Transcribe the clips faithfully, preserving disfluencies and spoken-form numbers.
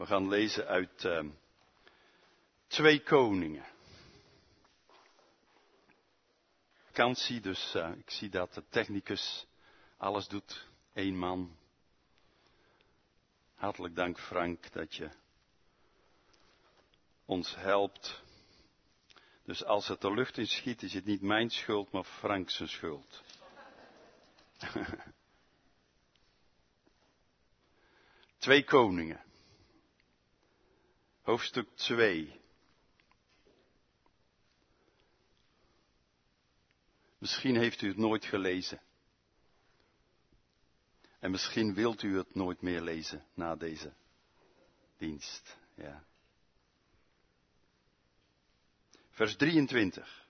We gaan lezen uit uh, Twee Koningen. Vakantie, dus uh, ik zie dat de technicus alles doet. Eén man. Hartelijk dank Frank dat je ons helpt. Dus als het de lucht in schiet, is het niet mijn schuld, maar Frank zijn schuld. Twee Koningen. Hoofdstuk twee. Misschien heeft u het nooit gelezen. En misschien wilt u het nooit meer lezen na deze dienst. Ja. Vers drieëntwintig.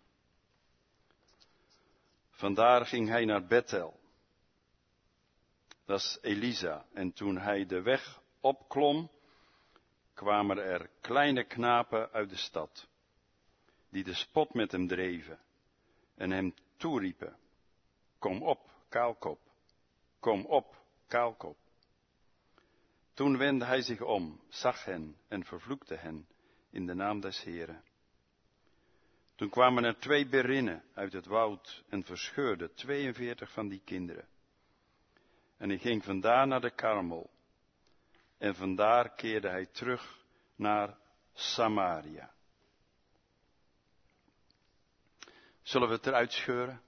Vandaar ging hij naar Bethel. Dat is Elisa. En toen hij de weg opklom, kwamen er kleine knapen uit de stad, die de spot met hem dreven en hem toeriepen: kom op, kaalkop, kom op, kaalkop. Toen wendde hij zich om, zag hen en vervloekte hen in de naam des Heren. Toen kwamen er twee berinnen uit het woud en verscheurden tweeënveertig van die kinderen. En hij ging vandaar naar de Karmel. En vandaar keerde hij terug naar Samaria. Zullen we het eruit scheuren?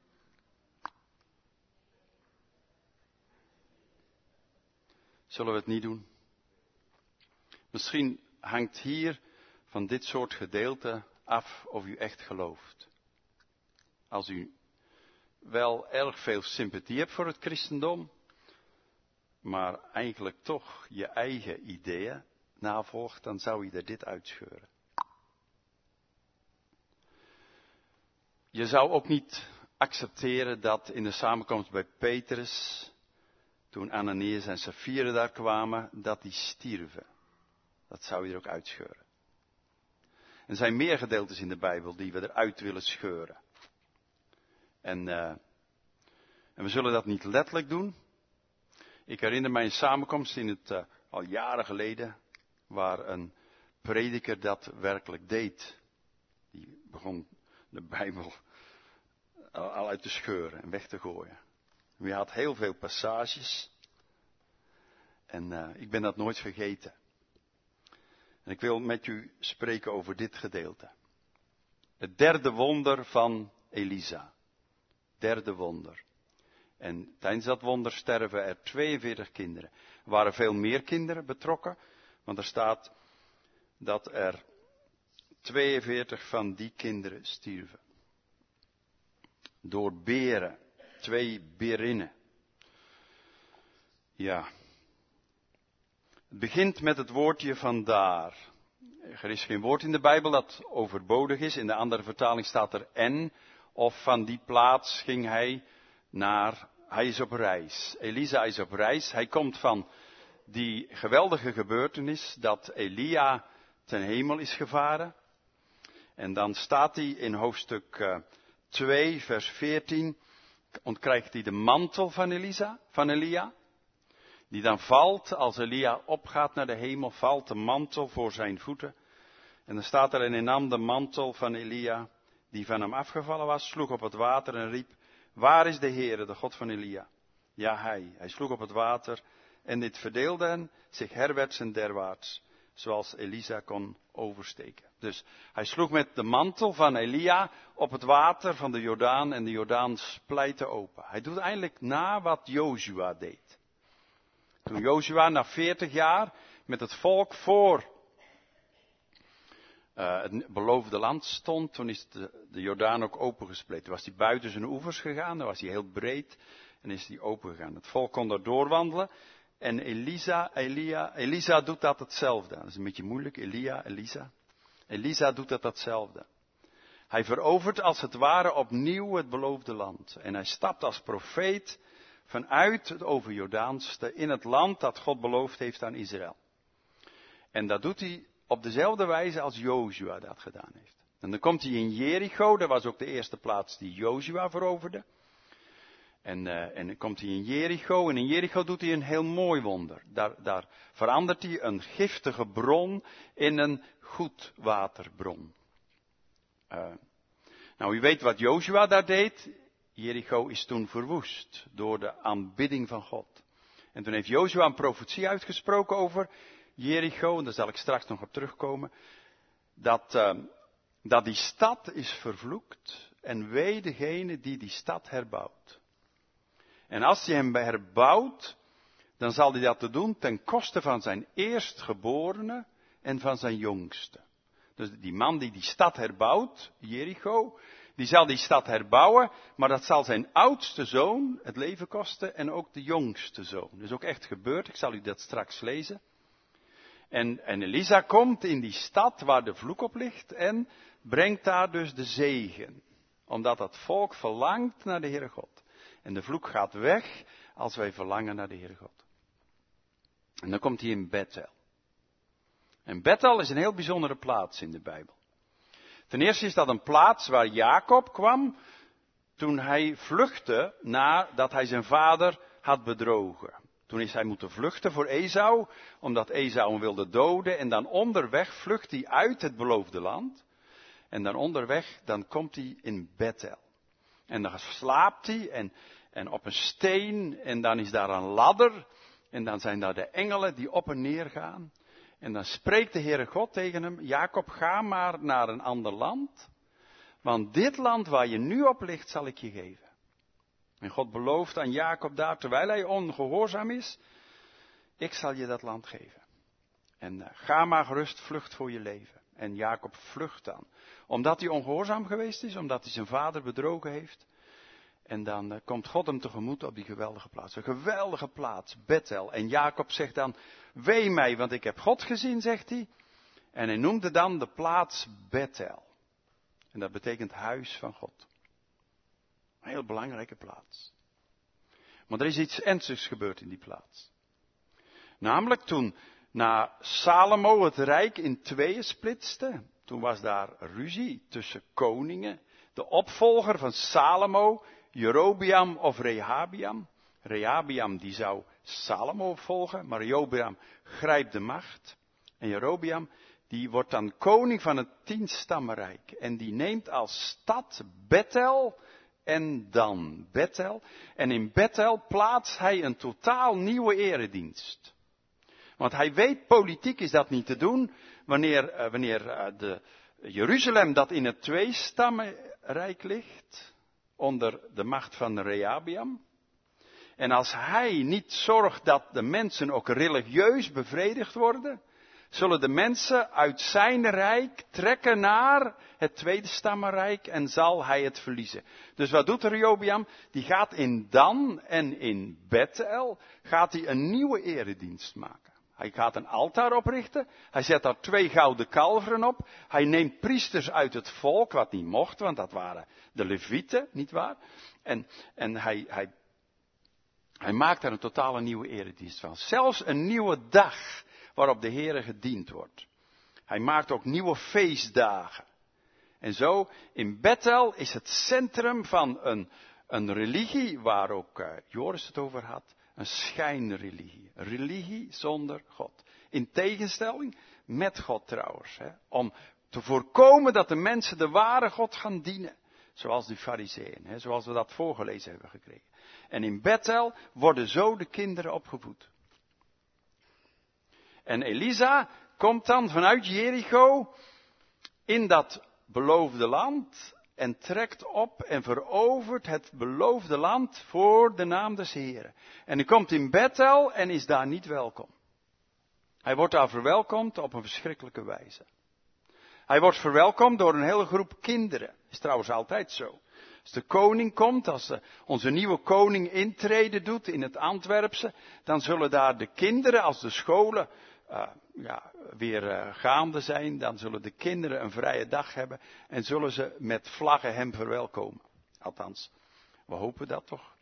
Zullen we het niet doen? Misschien hangt hier van dit soort gedeelten af of u echt gelooft. Als u wel erg veel sympathie hebt voor het christendom, maar eigenlijk toch je eigen ideeën navolgt, dan zou je er dit uitscheuren. Je zou ook niet accepteren dat in de samenkomst bij Petrus, toen Ananias en Safira daar kwamen, dat die stierven. Dat zou je er ook uitscheuren. Er zijn meer gedeeltes in de Bijbel die we eruit willen scheuren. En, uh, en we zullen dat niet letterlijk doen. Ik herinner mij een samenkomst in het, uh, al jaren geleden, waar een prediker dat werkelijk deed. Die begon de Bijbel al uit te scheuren en weg te gooien. Hij had heel veel passages. En uh, ik ben dat nooit vergeten. En ik wil met u spreken over dit gedeelte. Het derde wonder van Elisa. Derde wonder. En tijdens dat wonder sterven er tweeënveertig kinderen. Er waren veel meer kinderen betrokken. Want er staat dat er tweeënveertig van die kinderen stierven. Door beren. Twee berinnen. Ja. Het begint met het woordje vandaar. Er is geen woord in de Bijbel dat overbodig is. In de andere vertaling staat er en. Of van die plaats ging hij naar. Hij is op reis. Elisa is op reis. Hij komt van die geweldige gebeurtenis dat Elia ten hemel is gevaren. En dan staat hij in hoofdstuk uh, twee, vers veertien. Ontkrijgt hij de mantel van Elisa, van Elia. Die dan valt, als Elia opgaat naar de hemel, valt de mantel voor zijn voeten. En dan staat er, en hij nam de mantel van Elia, die van hem afgevallen was, sloeg op het water en riep: waar is de Heere, de God van Elia? Ja, hij. Hij sloeg op het water en dit verdeelde hen zich herwaarts en derwaarts, zoals Elisa kon oversteken. Dus hij sloeg met de mantel van Elia op het water van de Jordaan en de Jordaan splijtte open. Hij doet eigenlijk na wat Jozua deed. Toen Jozua na veertig jaar met het volk voor uh, het beloofde land stond, toen is de, de Jordaan ook opengespleten. Toen was hij buiten zijn oevers gegaan, dan was hij heel breed en is hij open gegaan. Het volk kon daar doorwandelen en Elisa, Elia, Elisa doet dat hetzelfde. Dat is een beetje moeilijk, Elia, Elisa. Elisa doet dat hetzelfde. Hij verovert als het ware opnieuw het beloofde land. En hij stapt als profeet vanuit het overjordaanste in het land dat God beloofd heeft aan Israël. En dat doet hij op dezelfde wijze als Jozua dat gedaan heeft. En dan komt hij in Jericho, dat was ook de eerste plaats die Jozua veroverde. En, uh, en dan komt hij in Jericho. En in Jericho doet hij een heel mooi wonder. Daar, daar verandert hij een giftige bron in een goedwaterbron. Uh, nou, u weet wat Jozua daar deed. Jericho is toen verwoest door de aanbidding van God. En toen heeft Jozua een profetie uitgesproken over Jericho. En daar zal ik straks nog op terugkomen. Dat, uh, dat die stad is vervloekt. En wee degene die die stad herbouwt. En als hij hem herbouwt, dan zal hij dat te doen ten koste van zijn eerstgeborene en van zijn jongste. Dus die man die die stad herbouwt, Jericho, die zal die stad herbouwen, maar dat zal zijn oudste zoon het leven kosten en ook de jongste zoon. Dat is ook echt gebeurd, ik zal u dat straks lezen. En, en Elisa komt in die stad waar de vloek op ligt en brengt daar dus de zegen. Omdat dat volk verlangt naar de Heere God. En de vloek gaat weg als wij verlangen naar de Heere God. En dan komt hij in Bethel. En Bethel is een heel bijzondere plaats in de Bijbel. Ten eerste is dat een plaats waar Jacob kwam toen hij vluchtte nadat hij zijn vader had bedrogen. Toen is hij moeten vluchten voor Esau, omdat Esau hem wilde doden. En dan onderweg vlucht hij uit het beloofde land. En dan onderweg, dan komt hij in Bethel. En dan slaapt hij en, en op een steen en dan is daar een ladder. En dan zijn daar de engelen die op en neer gaan. En dan spreekt de Heere God tegen hem, Jacob, ga maar naar een ander land. Want dit land waar je nu op ligt zal ik je geven. En God belooft aan Jacob daar, terwijl hij ongehoorzaam is, ik zal je dat land geven. En uh, ga maar gerust, vlucht voor je leven. En Jacob vlucht dan. Omdat hij ongehoorzaam geweest is, omdat hij zijn vader bedrogen heeft. En dan uh, komt God hem tegemoet op die geweldige plaats. Een geweldige plaats, Bethel. En Jacob zegt dan, wee mij, want ik heb God gezien, zegt hij. En hij noemde dan de plaats Bethel. En dat betekent huis van God. Een heel belangrijke plaats. Maar er is iets ernstigs gebeurd in die plaats. Namelijk toen na Salomo het rijk in tweeën splitste. Toen was daar ruzie tussen koningen. De opvolger van Salomo, Jerobeam of Rehabiam. Rehabiam die zou Salomo volgen, maar Jerobeam grijpt de macht. En Jerobeam die wordt dan koning van het tienstammenrijk. En die neemt als stad Bethel en dan Bethel. En in Bethel plaatst hij een totaal nieuwe eredienst. Want hij weet, politiek is dat niet te doen, wanneer, uh, wanneer uh, de Jeruzalem dat in het tweestammenrijk ligt, onder de macht van Rehabiam. En als hij niet zorgt dat de mensen ook religieus bevredigd worden, zullen de mensen uit zijn rijk trekken naar het tweede stammenrijk en zal hij het verliezen. Dus wat doet Rehoboam? Die gaat in Dan en in Bethel, gaat hij een nieuwe eredienst maken. Hij gaat een altaar oprichten, hij zet daar twee gouden kalveren op, hij neemt priesters uit het volk, wat niet mocht, want dat waren de Levieten, nietwaar? En, en hij, hij, hij maakt daar een totale nieuwe eredienst van. Zelfs een nieuwe dag waarop de Heere gediend wordt. Hij maakt ook nieuwe feestdagen. En zo, in Bethel is het centrum van een, een religie, waar ook uh, Joris het over had, een schijnreligie. Religie zonder God. In tegenstelling met God trouwens. Hè, om te voorkomen dat de mensen de ware God gaan dienen. Zoals de Farizeeën, hè, zoals we dat voorgelezen hebben gekregen. En in Bethel worden zo de kinderen opgevoed. En Elisa komt dan vanuit Jericho in dat beloofde land en trekt op en verovert het beloofde land voor de naam des Heren. En hij komt in Bethel en is daar niet welkom. Hij wordt daar verwelkomd op een verschrikkelijke wijze. Hij wordt verwelkomd door een hele groep kinderen. Is trouwens altijd zo. Als de koning komt, als de, onze nieuwe koning intrede doet in het Antwerpse, dan zullen daar de kinderen, als de scholen uh, ja, weer uh, gaande zijn, dan zullen de kinderen een vrije dag hebben en zullen ze met vlaggen hem verwelkomen. Althans, we hopen dat toch.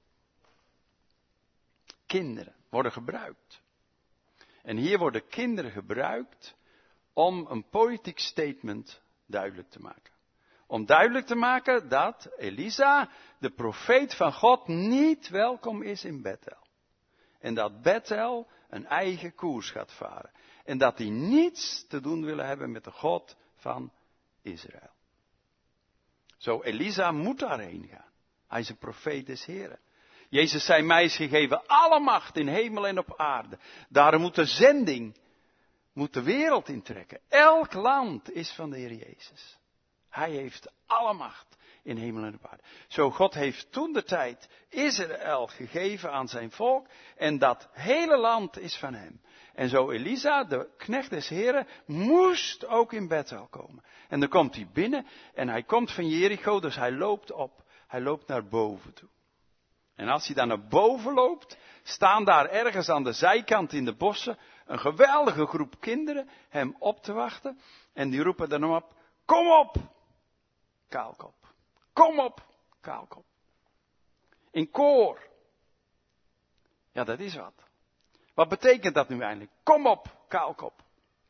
Kinderen worden gebruikt. En hier worden kinderen gebruikt om een politiek statement duidelijk te maken. Om duidelijk te maken dat Elisa, de profeet van God, niet welkom is in Bethel. En dat Bethel een eigen koers gaat varen. En dat die niets te doen willen hebben met de God van Israël. Zo, Elisa moet daarheen gaan. Hij is een profeet des Heren. Jezus zei, mij is gegeven alle macht in hemel en op aarde. Daarom moet de zending, moet de wereld intrekken. Elk land is van de Heer Jezus. Hij heeft alle macht in hemel en op aarde. Zo, God heeft toen de tijd Israël gegeven aan zijn volk. En dat hele land is van hem. En zo Elisa, de knecht des Heren, moest ook in Bethel komen. En dan komt hij binnen en hij komt van Jericho, dus hij loopt op. Hij loopt naar boven toe. En als hij dan naar boven loopt, staan daar ergens aan de zijkant in de bossen een geweldige groep kinderen hem op te wachten. En die roepen dan op, kom op, kaalkop. Kom op, kaalkop. In koor. Ja, dat is wat. Wat betekent dat nu eigenlijk? Kom op, kaalkop.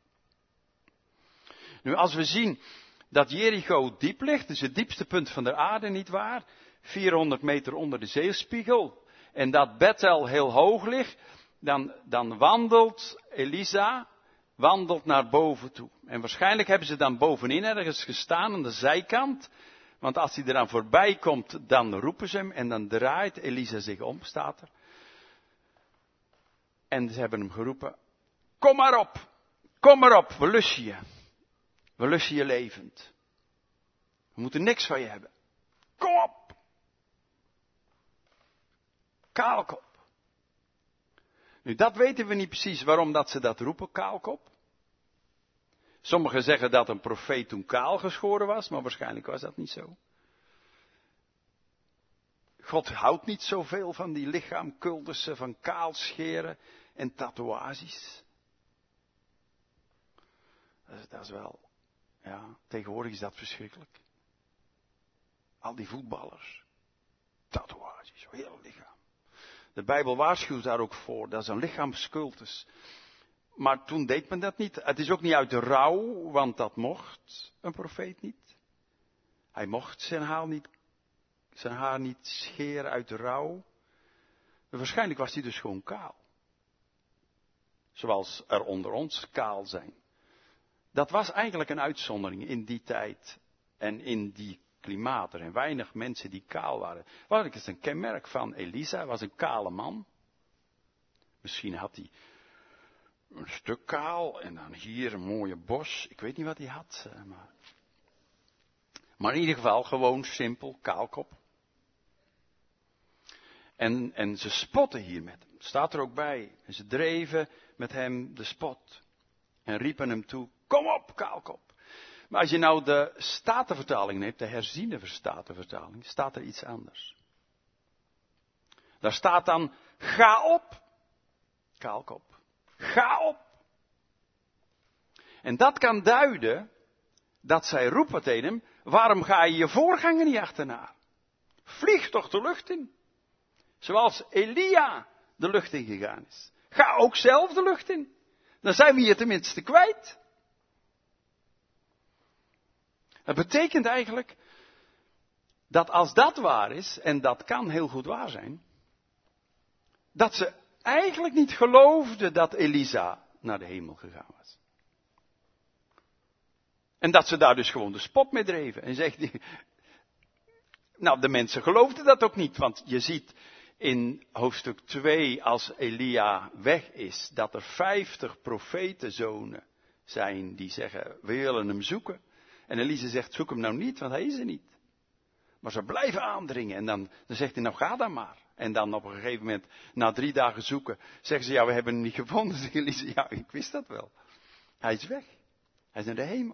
Nu, als we zien dat Jericho diep ligt, dus het diepste punt van de aarde, nietwaar? vierhonderd meter onder de zeespiegel. En dat Bethel heel hoog ligt, dan, dan wandelt Elisa, wandelt naar boven toe. En waarschijnlijk hebben ze dan bovenin ergens gestaan aan de zijkant. Want als hij eraan voorbij komt, dan roepen ze hem en dan draait Elisa zich om, staat er. En ze hebben hem geroepen, kom maar op, kom maar op, we lusten je. We lusten je levend. We moeten niks van je hebben. Kom op. Kaalkop. Nu, dat weten we niet precies waarom dat ze dat roepen, kaalkop. Sommigen zeggen dat een profeet toen kaal geschoren was, maar waarschijnlijk was dat niet zo. God houdt niet zoveel van die lichaamkultussen, van kaalscheren en tatoeages. Dat is, dat is wel, ja, tegenwoordig is dat verschrikkelijk. Al die voetballers, tatoeages, heel lichaam. De Bijbel waarschuwt daar ook voor, dat is een lichaamscultus. Maar toen deed men dat niet. Het is ook niet uit de rouw, want dat mocht een profeet niet. Hij mocht zijn haar niet, zijn haar niet scheren uit de rouw. En waarschijnlijk was hij dus gewoon kaal. Zoals er onder ons kaal zijn. Dat was eigenlijk een uitzondering in die tijd en in die klimaat. Er zijn weinig mensen die kaal waren. Wat is een kenmerk van Elisa? Hij was een kale man. Misschien had hij een stuk kaal en dan hier een mooie bos. Ik weet niet wat hij had. Maar, maar in ieder geval gewoon simpel, kaalkop. En, en ze spotten hier met hem. Staat er ook bij. En ze dreven met hem de spot. En riepen hem toe, kom op, kaalkop. Maar als je nou de Statenvertaling neemt, de herziene Statenvertaling, staat er iets anders. Daar staat dan, ga op, kaalkop. Ga op. En dat kan duiden dat zij roepen tegen hem, waarom ga je je voorganger niet achterna? Vlieg toch de lucht in. Zoals Elia de lucht in gegaan is. Ga ook zelf de lucht in. Dan zijn we je tenminste kwijt. Dat betekent eigenlijk dat als dat waar is, en dat kan heel goed waar zijn, dat ze eigenlijk niet geloofden dat Elisa naar de hemel gegaan was. En dat ze daar dus gewoon de spot mee dreven. En zegt die, nou, de mensen geloofden dat ook niet, want je ziet in hoofdstuk twee, als Elia weg is, dat er vijftig profetenzonen zijn die zeggen, we willen hem zoeken. En Elisa zegt, zoek hem nou niet, want hij is er niet. Maar ze blijven aandringen en dan, dan zegt hij, nou ga dan maar. En dan op een gegeven moment, na drie dagen zoeken, zeggen ze, ja, we hebben hem niet gevonden. Zegt Elisa, ja, ik wist dat wel. Hij is weg. Hij is naar de hemel.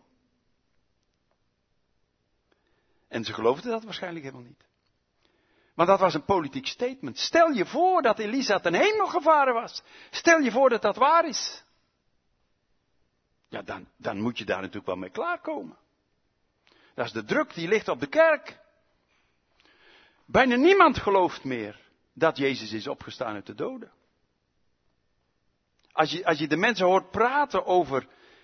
En ze geloofden dat waarschijnlijk helemaal niet. Maar dat was een politiek statement. Stel je voor dat Elisa ten hemel gevaren was. Stel je voor dat dat waar is. Ja, dan, dan moet je daar natuurlijk wel mee klaarkomen. Dat is de druk die ligt op de kerk. Bijna niemand gelooft meer dat Jezus is opgestaan uit de doden. Als je, als je de mensen hoort praten over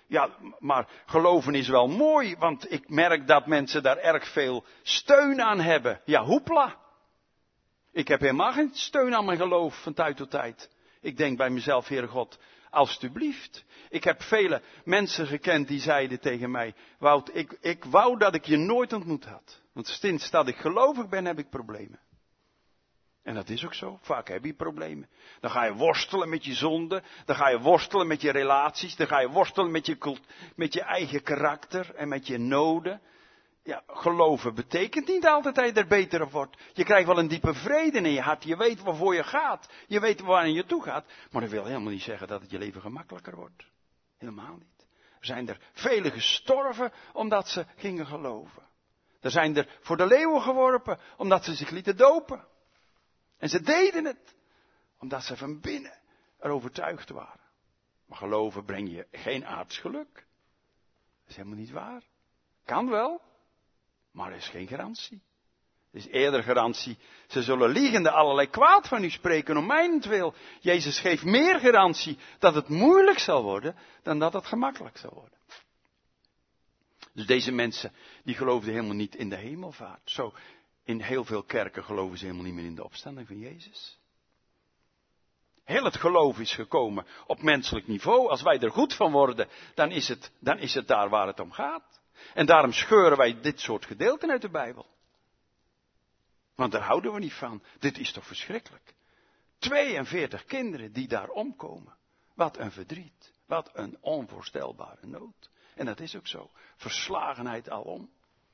Ja, maar geloven is wel mooi, want ik merk dat mensen daar erg veel steun aan hebben. Ja, hoepla. Ik heb helemaal geen steun aan mijn geloof van tijd tot tijd. Ik denk bij mezelf, Heere God, alstublieft. Ik heb vele mensen gekend die zeiden tegen mij, Wout, ik, ik wou dat ik je nooit ontmoet had. Want sinds dat ik gelovig ben, heb ik problemen. En dat is ook zo. Vaak heb je problemen. Dan ga je worstelen met je zonde. Dan ga je worstelen met je relaties. Dan ga je worstelen met je, cult, met je eigen karakter en met je noden. Ja, geloven betekent niet altijd dat je er beter op wordt. Je krijgt wel een diepe vrede in je hart. Je weet waarvoor je gaat. Je weet waar je toe gaat. Maar dat wil helemaal niet zeggen dat het je leven gemakkelijker wordt. Helemaal niet. Er zijn er velen gestorven omdat ze gingen geloven. Er zijn er voor de leeuwen geworpen omdat ze zich lieten dopen. En ze deden het omdat ze van binnen er overtuigd waren. Maar geloven brengt je geen aards geluk. Dat is helemaal niet waar. Kan wel, maar er is geen garantie. Er is eerder garantie. Ze zullen liegende allerlei kwaad van u spreken om mijnentwil. Jezus geeft meer garantie dat het moeilijk zal worden dan dat het gemakkelijk zal worden. Dus deze mensen die geloofden helemaal niet in de hemelvaart. Zo. In heel veel kerken geloven ze helemaal niet meer in de opstanding van Jezus. Heel het geloof is gekomen op menselijk niveau. Als wij er goed van worden, dan is het, dan is het daar waar het om gaat. En daarom scheuren wij dit soort gedeelten uit de Bijbel. Want daar houden we niet van. Dit is toch verschrikkelijk. tweeënveertig kinderen die daar omkomen. Wat een verdriet. Wat een onvoorstelbare nood. En dat is ook zo. Verslagenheid alom.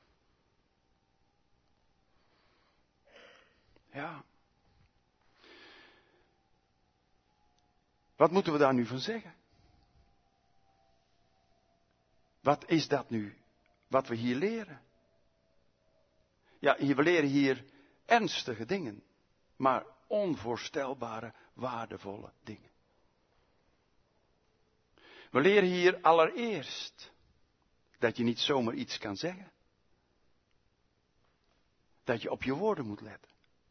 Ja. Wat moeten we daar nu van zeggen? Wat is dat nu, wat we hier leren? Ja, we leren hier ernstige dingen, maar onvoorstelbare, waardevolle dingen. We leren hier allereerst dat je niet zomaar iets kan zeggen. Dat je op je woorden moet letten.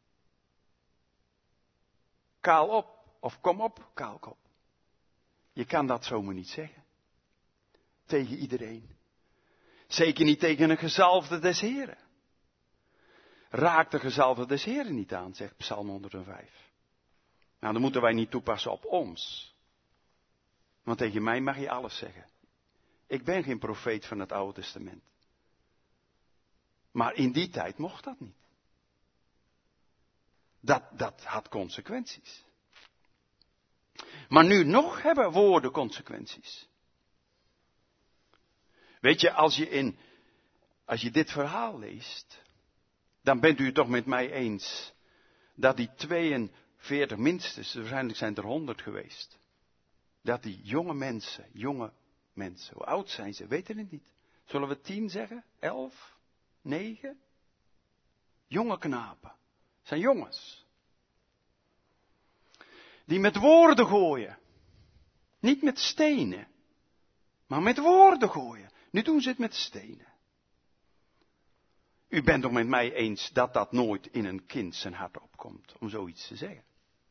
Kaal op, of kom op, kaalkop. Je kan dat zomaar niet zeggen. Tegen iedereen. Zeker niet tegen een gezalfde des Heren. Raak de gezalfde des Heren niet aan, zegt Psalm honderdvijf. Nou, dan moeten wij niet toepassen op ons. Want tegen mij mag je alles zeggen. Ik ben geen profeet van het Oude Testament. Maar in die tijd mocht dat niet. Dat, dat had consequenties. Maar nu nog hebben woorden consequenties. Weet je, als je in, als je dit verhaal leest, dan bent u het toch met mij eens dat die tweeënveertig minstens, waarschijnlijk zijn er honderd geweest, dat die jonge mensen, jonge mensen, hoe oud zijn ze, weten het niet. Zullen we tien zeggen? Elf? Negen? Jonge knapen. Zijn jongens. Die met woorden gooien. Niet met stenen. Maar met woorden gooien. Nu doen ze het met stenen. U bent toch met mij eens dat dat nooit in een kind zijn hart opkomt. Om zoiets te zeggen.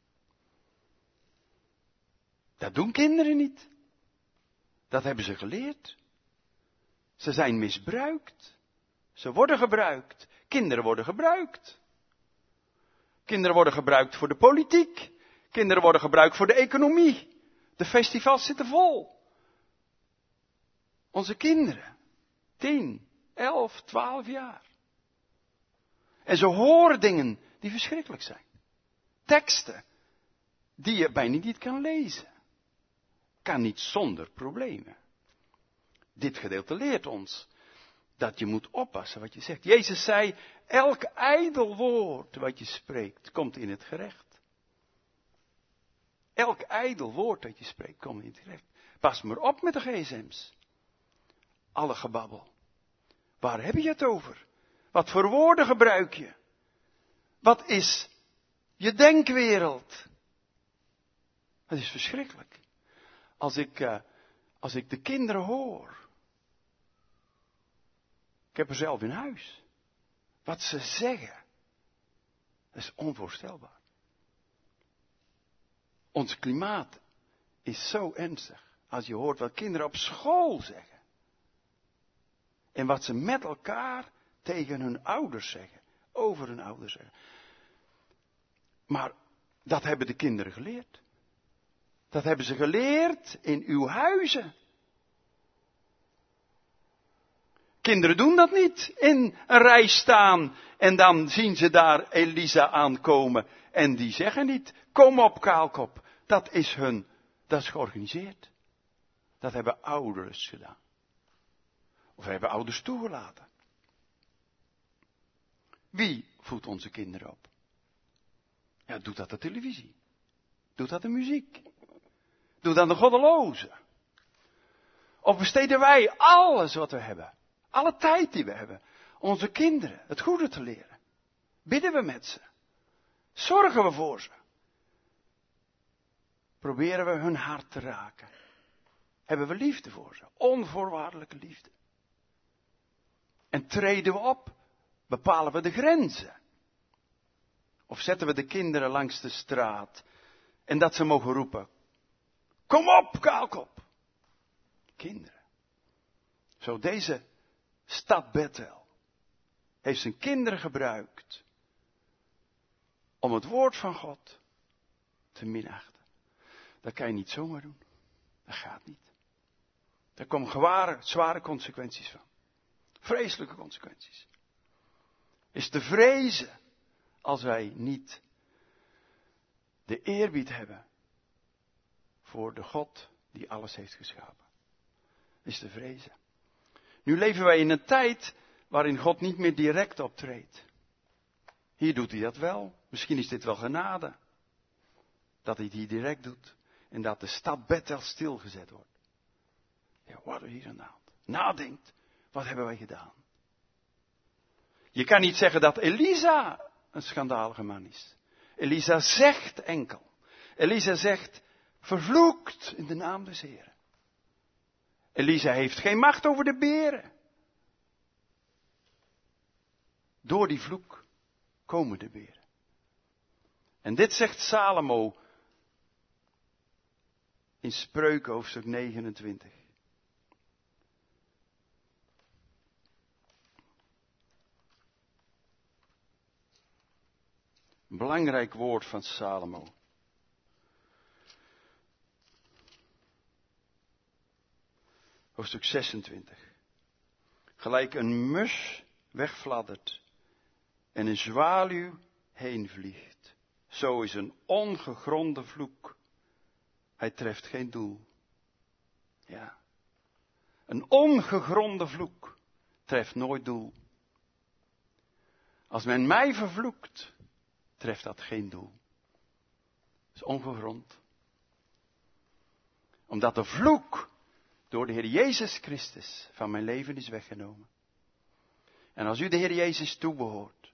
Dat doen kinderen niet. Dat hebben ze geleerd. Ze zijn misbruikt. Ze worden gebruikt. Kinderen worden gebruikt. Kinderen worden gebruikt voor de politiek. Kinderen worden gebruikt voor de economie. De festivals zitten vol. Onze kinderen. Tien, elf, twaalf jaar. En ze horen dingen die verschrikkelijk zijn. Teksten die je bijna niet kan lezen. Kan niet zonder problemen. Dit gedeelte leert ons dat je moet oppassen wat je zegt. Jezus zei, elk ijdel woord wat je spreekt, komt in het gerecht. Elk ijdel woord dat je spreekt, komt in het gerecht. Pas maar op met de gsm's. Alle gebabbel. Waar heb je het over? Wat voor woorden gebruik je? Wat is je denkwereld? Het is verschrikkelijk. Als ik, uh, als ik de kinderen hoor. Ik heb er zelf in huis. Wat ze zeggen. Dat is onvoorstelbaar. Ons klimaat is zo ernstig. als je hoort wat kinderen op school zeggen. En wat ze met elkaar tegen hun ouders zeggen. Over hun ouders zeggen. Maar dat hebben de kinderen geleerd. Dat hebben ze geleerd in uw huizen. Kinderen doen dat niet. In een rij staan en dan zien ze daar Elisa aankomen. En die zeggen niet, kom op kaalkop. Dat is hun, dat is georganiseerd. Dat hebben ouders gedaan. Of hebben ouders toegelaten. Wie voedt onze kinderen op? Ja, doet dat de televisie? Doet dat de muziek? Doet dat de goddelozen? Of besteden wij alles wat we hebben? Alle tijd die we hebben. Onze kinderen het goede te leren. Bidden we met ze? Zorgen we voor ze? Proberen we hun hart te raken? Hebben we liefde voor ze? Onvoorwaardelijke liefde. En treden we op? Bepalen we de grenzen? Of zetten we de kinderen langs de straat en dat ze mogen roepen, kom op, kaalkop. Kinderen. Zo deze stad Bethel heeft zijn kinderen gebruikt om het woord van God te minachten. Dat kan je niet zomaar doen. Dat gaat niet. Daar komen geware, zware consequenties van. Vreselijke consequenties. Is te vrezen als wij niet de eerbied hebben voor de God die alles heeft geschapen. Is te vrezen. Nu leven wij in een tijd waarin God niet meer direct optreedt. Hier doet hij dat wel. Misschien is dit wel genade. Dat hij het hier direct doet. En dat de stad Bethel stilgezet wordt. Ja, wat er hier aan de hand. Nadenkt. Wat hebben wij gedaan? Je kan niet zeggen dat Elisa een schandalige man is. Elisa zegt enkel. Elisa zegt, vervloekt in de naam des Heren. Elisa heeft geen macht over de beren. Door die vloek komen de beren. En dit zegt Salomo in Spreuken hoofdstuk negenentwintig. Een belangrijk woord van Salomo. Hoofdstuk zesentwintig. Gelijk een mus wegfladdert en een zwaluw heen vliegt. Zo is een ongegronde vloek. Hij treft geen doel. Ja. Een ongegronde vloek treft nooit doel. Als men mij vervloekt, treft dat geen doel. Dat is ongegrond. Omdat de vloek door de Heer Jezus Christus van mijn leven is weggenomen. En als u de Heer Jezus toebehoort,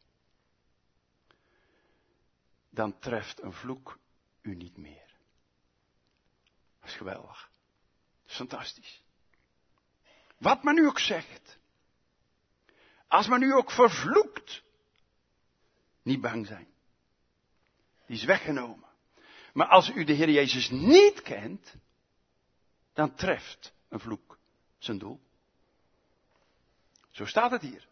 dan treft een vloek u niet meer. Dat is geweldig. Dat is fantastisch. Wat men u ook zegt. Als men u ook vervloekt. Niet bang zijn. Die is weggenomen. Maar als u de Heer Jezus niet kent, dan treft een vloek zijn doel. Zo staat het hier.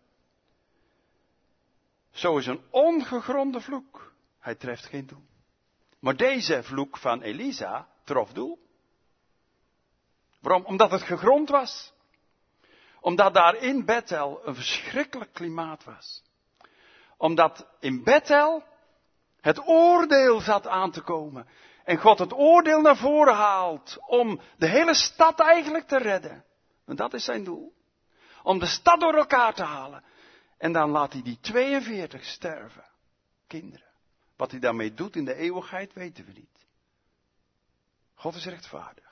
Zo is een ongegronde vloek. Hij treft geen doel. Maar deze vloek van Elisa trof doel. Waarom? Omdat het gegrond was. Omdat daar in Bethel een verschrikkelijk klimaat was. Omdat in Bethel het oordeel zat aan te komen. En God het oordeel naar voren haalt om de hele stad eigenlijk te redden. En dat is zijn doel. Om de stad door elkaar te halen. En dan laat hij die tweeënveertig sterven. Kinderen. Wat hij daarmee doet in de eeuwigheid weten we niet. God is rechtvaardig.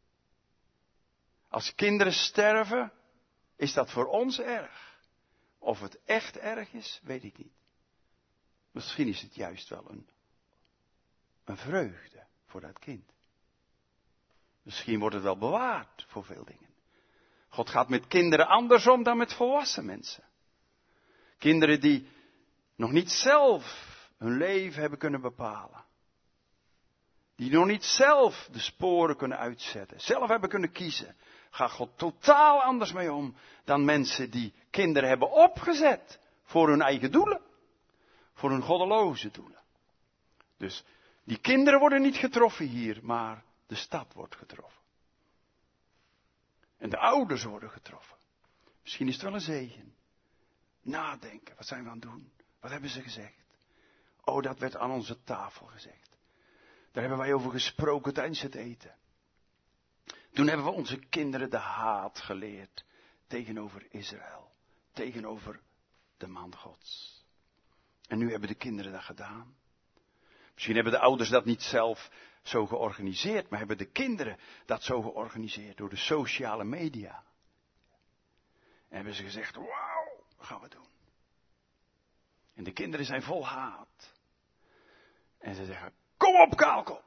Als kinderen sterven, is dat voor ons erg. Of het echt erg is, weet ik niet. Misschien is het juist wel een, een vreugde voor dat kind. Misschien wordt het wel bewaard voor veel dingen. God gaat met kinderen anders om dan met volwassen mensen. Kinderen die nog niet zelf hun leven hebben kunnen bepalen. Die nog niet zelf de sporen kunnen uitzetten. Zelf hebben kunnen kiezen. Gaat God totaal anders mee om dan mensen die kinderen hebben opgezet. Voor hun eigen doelen. Voor hun goddeloze doelen. Dus die kinderen worden niet getroffen hier, maar de stad wordt getroffen. En de ouders worden getroffen. Misschien is het wel een zegen. Nadenken, wat zijn we aan het doen? Wat hebben ze gezegd? Oh, dat werd aan onze tafel gezegd. Daar hebben wij over gesproken tijdens het eten. Toen hebben we onze kinderen de haat geleerd tegenover Israël. Tegenover de man Gods. En nu hebben de kinderen dat gedaan. Misschien hebben de ouders dat niet zelf zo georganiseerd, maar hebben de kinderen dat zo georganiseerd door de sociale media. En hebben ze gezegd, wauw, wat gaan we doen? En de kinderen zijn vol haat. En ze zeggen, kom op kaalkop.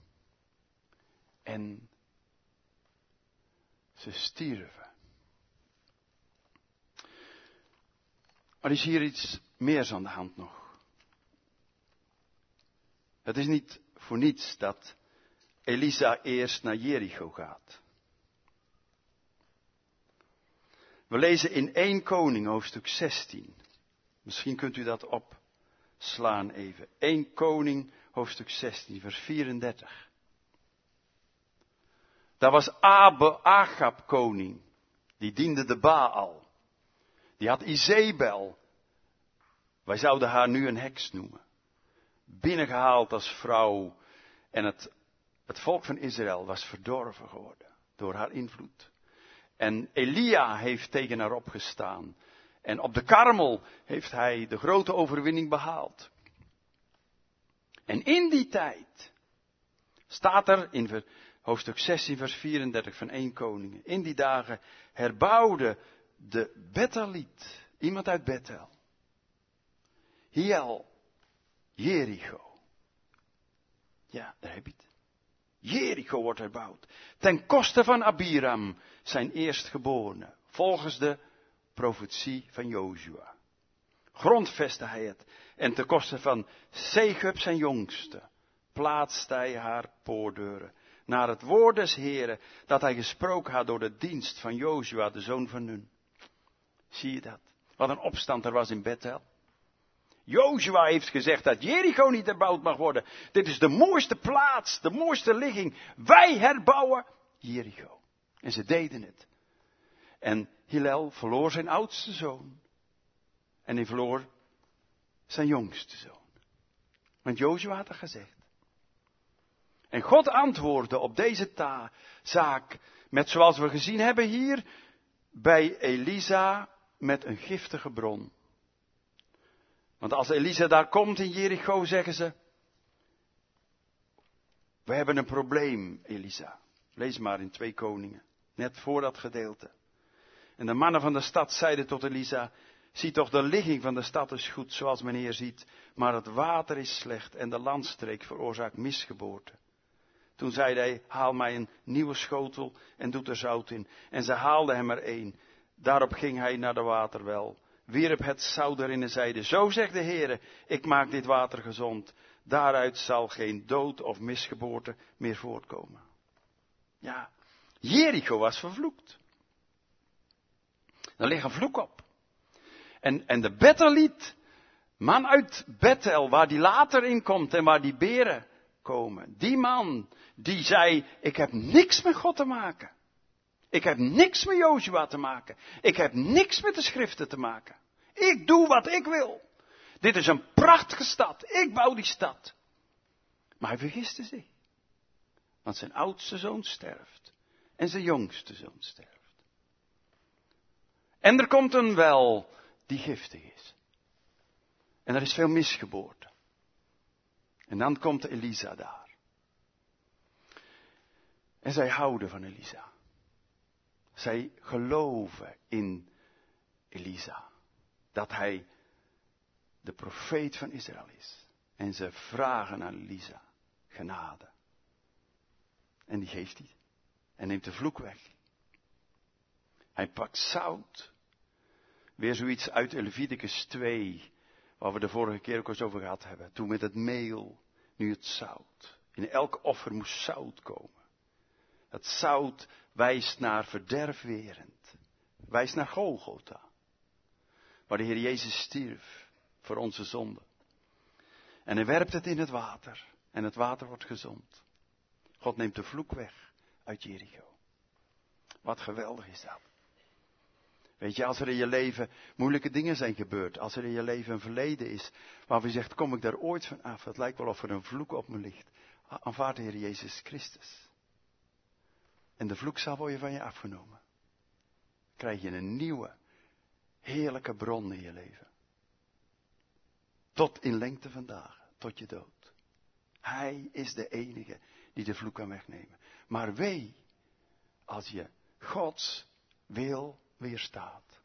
En ze stierven. Maar er is hier iets meer aan de hand nog. Het is niet voor niets dat Elisa eerst naar Jericho gaat. We lezen in Eerste Koning hoofdstuk zestien. Misschien kunt u dat opslaan even. Eerste Koning hoofdstuk zestien vers vierendertig. Daar was Abe, Agab koning. Die diende de Baal. Die had Izebel. Wij zouden haar nu een heks noemen. Binnengehaald als vrouw. En het, het volk van Israël was verdorven geworden. Door haar invloed. En Elia heeft tegen haar opgestaan. En op de Karmel heeft hij de grote overwinning behaald. En in die tijd staat er in hoofdstuk zestien vers vierendertig van Eerste Koningen. In die dagen herbouwde de Betheliet, iemand uit Bethel, Hiel, Jericho. Ja, daar heb je het. Jericho wordt herbouwd. Ten koste van Abiram, zijn eerstgeborene. Volgens de profetie van Jozua. Grondvestte hij het. En ten koste van Segub zijn jongste. Plaatste hij haar poortdeuren. Naar het woord des Heren. Dat hij gesproken had door de dienst van Jozua, de zoon van Nun. Zie je dat? Wat een opstand er was in Bethel. Jozua heeft gezegd dat Jericho niet herbouwd mag worden. Dit is de mooiste plaats, de mooiste ligging. Wij herbouwen Jericho. En ze deden het. En Hillel verloor zijn oudste zoon. En hij verloor zijn jongste zoon. Want Jozua had het gezegd. En God antwoordde op deze ta- zaak met, zoals we gezien hebben hier, bij Elisa met een giftige bron. Want als Elisa daar komt in Jericho, zeggen ze, we hebben een probleem, Elisa. Lees maar in Tweede Koningen, net voor dat gedeelte. En de mannen van de stad zeiden tot Elisa, zie toch, de ligging van de stad is goed, zoals meneer ziet, maar het water is slecht en de landstreek veroorzaakt misgeboorte. Toen zei hij, haal mij een nieuwe schotel en doet er zout in. En ze haalden hem er één. Daarop ging hij naar de waterwel, wierp het zout erin en zeide, zo zegt de Heere, ik maak dit water gezond. Daaruit zal geen dood of misgeboorte meer voortkomen. Ja, Jericho was vervloekt. Daar ligt een vloek op. En, en de Betheliet, man uit Bethel, waar die later in komt en waar die beren komen. Die man, die zei, ik heb niks met God te maken. Ik heb niks met Jozua te maken. Ik heb niks met de schriften te maken. Ik doe wat ik wil. Dit is een prachtige stad. Ik bouw die stad. Maar hij vergiste zich. Want zijn oudste zoon sterft. En zijn jongste zoon sterft. En er komt een wel die giftig is. En er is veel misgeboorte. En dan komt Elisa daar. En zij houden van Elisa. Zij geloven in Elisa. Dat hij de profeet van Israël is. En ze vragen aan Elisa genade. En die geeft hij. En neemt de vloek weg. Hij pakt zout. Weer zoiets uit Leviticus twee. Waar we de vorige keer ook eens over gehad hebben. Toen met het meel. Nu het zout. In elk offer moest zout komen. Het zout wijst naar verderfwerend. Wijst naar Golgotha. Waar de Heer Jezus stierf voor onze zonde. En hij werpt het in het water. En het water wordt gezond. God neemt de vloek weg uit Jericho. Wat geweldig is dat. Weet je, als er in je leven moeilijke dingen zijn gebeurd. Als er in je leven een verleden is. Waarvan je zegt, kom ik daar ooit van af? Het lijkt wel of er een vloek op me ligt. Aanvaard de Heer Jezus Christus. En de vloek zal worden van je afgenomen. Krijg je een nieuwe, heerlijke bron in je leven. Tot in lengte van dagen, tot je dood. Hij is de enige die de vloek kan wegnemen. Maar wee, als je Gods wil weerstaat.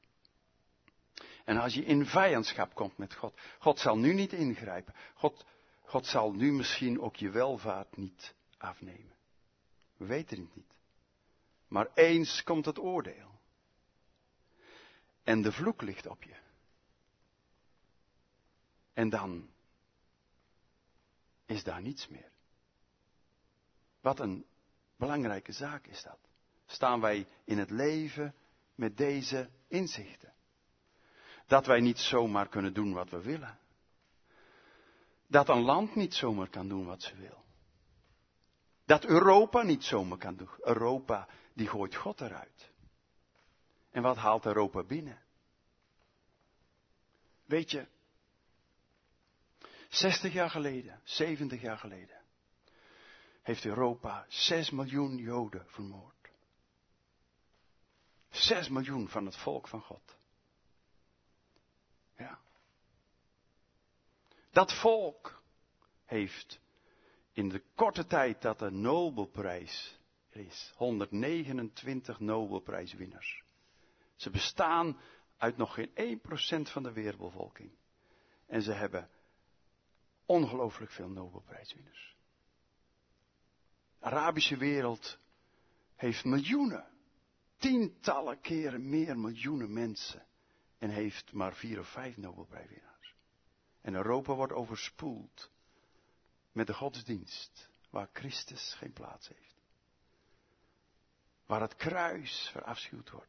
En als je in vijandschap komt met God. God zal nu niet ingrijpen. God, God zal nu misschien ook je welvaart niet afnemen. We weten het niet. Maar eens komt het oordeel. En de vloek ligt op je. En dan is daar niets meer. Wat een belangrijke zaak is dat. Staan wij in het leven met deze inzichten. Dat wij niet zomaar kunnen doen wat we willen. Dat een land niet zomaar kan doen wat ze wil. Dat Europa niet zomaar kan doen. Europa, die gooit God eruit. En wat haalt Europa binnen? Weet je, zestig jaar geleden, zeventig jaar geleden, heeft Europa zes miljoen Joden vermoord. Zes miljoen van het volk van God. Ja. Dat volk heeft in de korte tijd dat de Nobelprijs er is, honderdnegenentwintig Nobelprijswinnaars. Ze bestaan uit nog geen één procent van de wereldbevolking. En ze hebben ongelooflijk veel Nobelprijswinnaars. De Arabische wereld heeft miljoenen, tientallen keren meer miljoenen mensen. En heeft maar vier of vijf Nobelprijswinnaars. En Europa wordt overspoeld met de godsdienst waar Christus geen plaats heeft. Waar het kruis verafschuwd wordt.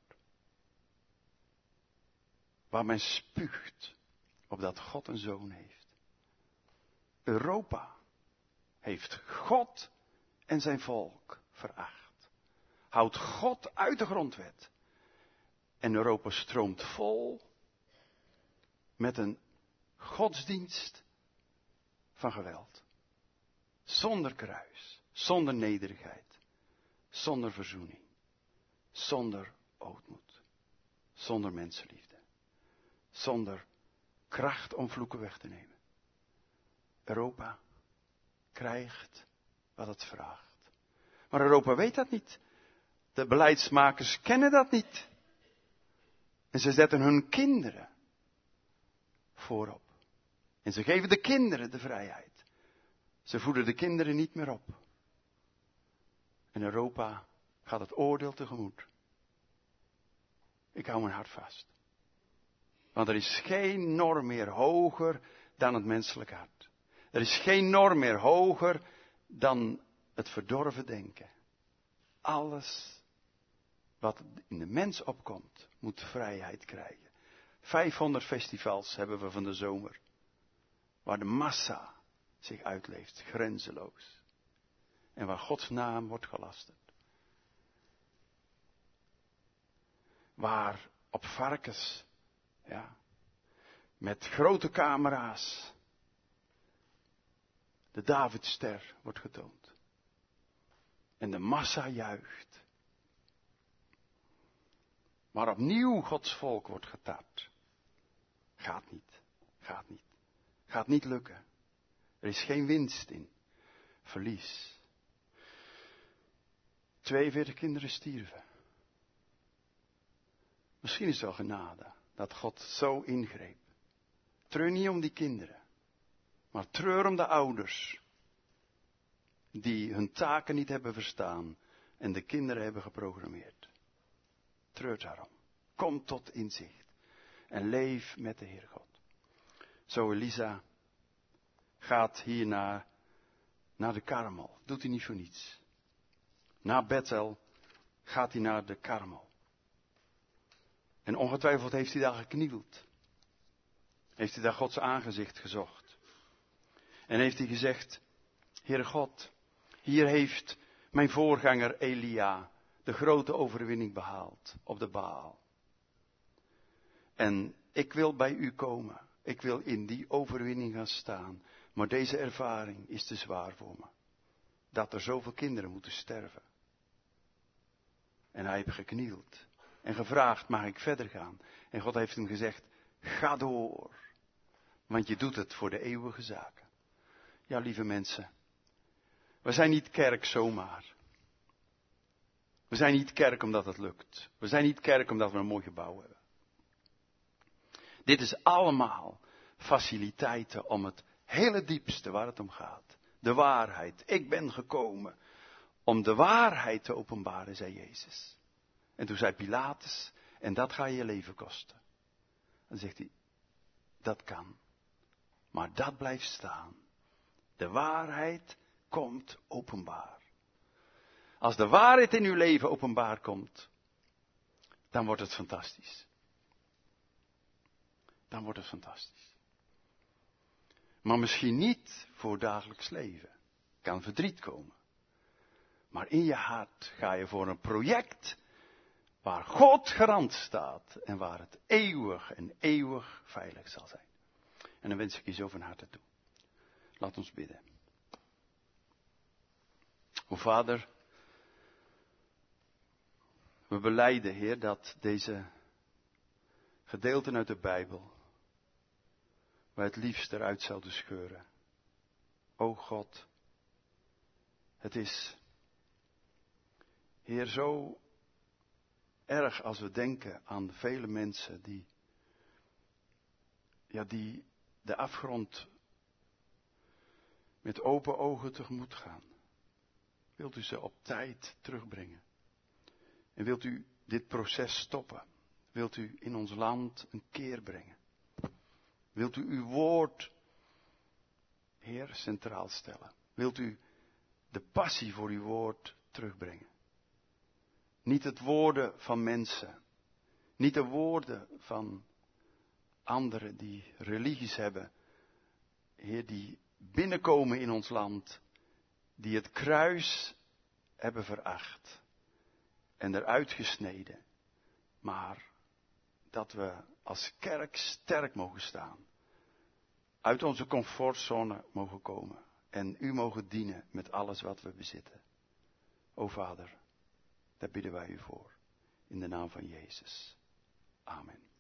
Waar men spuugt op dat God een zoon heeft. Europa heeft God en zijn volk veracht. Houdt God uit de grondwet. En Europa stroomt vol met een godsdienst van geweld. Zonder kruis, zonder nederigheid, zonder verzoening, zonder ootmoed, zonder mensenliefde, zonder kracht om vloeken weg te nemen. Europa krijgt wat het vraagt. Maar Europa weet dat niet. De beleidsmakers kennen dat niet. En ze zetten hun kinderen voorop. En ze geven de kinderen de vrijheid. Ze voeden de kinderen niet meer op. En Europa gaat het oordeel tegemoet. Ik hou mijn hart vast. Want er is geen norm meer hoger dan het menselijk hart. Er is geen norm meer hoger dan het verdorven denken. Alles wat in de mens opkomt, moet vrijheid krijgen. vijfhonderd festivals hebben we van de zomer. Waar de massa zich uitleeft, grenzeloos. En waar Gods naam wordt gelasterd. Waar op varkens, ja, met grote camera's, de Davidster wordt getoond. En de massa juicht. Maar opnieuw Gods volk wordt getapt. Gaat niet, gaat niet. Gaat niet lukken. Er is geen winst in. Verlies. tweeënveertig kinderen stierven. Misschien is het wel genade dat God zo ingreep. Treur niet om die kinderen. Maar treur om de ouders. Die hun taken niet hebben verstaan. En de kinderen hebben geprogrammeerd. Treur daarom. Kom tot inzicht. En leef met de Heer God. Zo Elisa gaat hierna naar de Karmel. Doet hij niet voor niets. Na Bethel gaat hij naar de Karmel. En ongetwijfeld heeft hij daar geknield. Heeft hij daar Gods aangezicht gezocht. En heeft hij gezegd, Heere God, hier heeft mijn voorganger Elia de grote overwinning behaald op de Baal. En ik wil bij u komen. Ik wil in die overwinning gaan staan. Maar deze ervaring is te zwaar voor me. Dat er zoveel kinderen moeten sterven. En hij heeft geknield. En gevraagd, mag ik verder gaan? En God heeft hem gezegd, ga door. Want je doet het voor de eeuwige zaken. Ja, lieve mensen. We zijn niet kerk zomaar. We zijn niet kerk omdat het lukt. We zijn niet kerk omdat we een mooi gebouw hebben. Dit is allemaal faciliteiten om het hele diepste waar het om gaat. De waarheid. Ik ben gekomen om de waarheid te openbaren, zei Jezus. En toen zei Pilatus, en dat ga je je leven kosten. Dan zegt hij, dat kan. Maar dat blijft staan. De waarheid komt openbaar. Als de waarheid in uw leven openbaar komt, dan wordt het fantastisch. Dan wordt het fantastisch. Maar misschien niet voor dagelijks leven. Kan verdriet komen. Maar in je hart ga je voor een project waar God garant staat en waar het eeuwig en eeuwig veilig zal zijn. En dan wens ik je zo van harte toe. Laat ons bidden. O Vader, we belijden, Heer, dat deze gedeelten uit de Bijbel wij het liefst eruit zouden scheuren. O God, het is, Heer, zo erg als we denken aan vele mensen die, ja, die de afgrond met open ogen tegemoet gaan. Wilt u ze op tijd terugbrengen? En wilt u dit proces stoppen? Wilt u in ons land een keer brengen? Wilt u uw woord, Heer, centraal stellen? Wilt u de passie voor uw woord terugbrengen? Niet het woorden van mensen. Niet de woorden van anderen die religies hebben. Heer, die binnenkomen in ons land. Die het kruis hebben veracht. En eruit gesneden. Maar dat we als kerk sterk mogen staan. Uit onze comfortzone mogen komen. En u mogen dienen met alles wat we bezitten. O Vader, daar bidden wij u voor. In de naam van Jezus. Amen.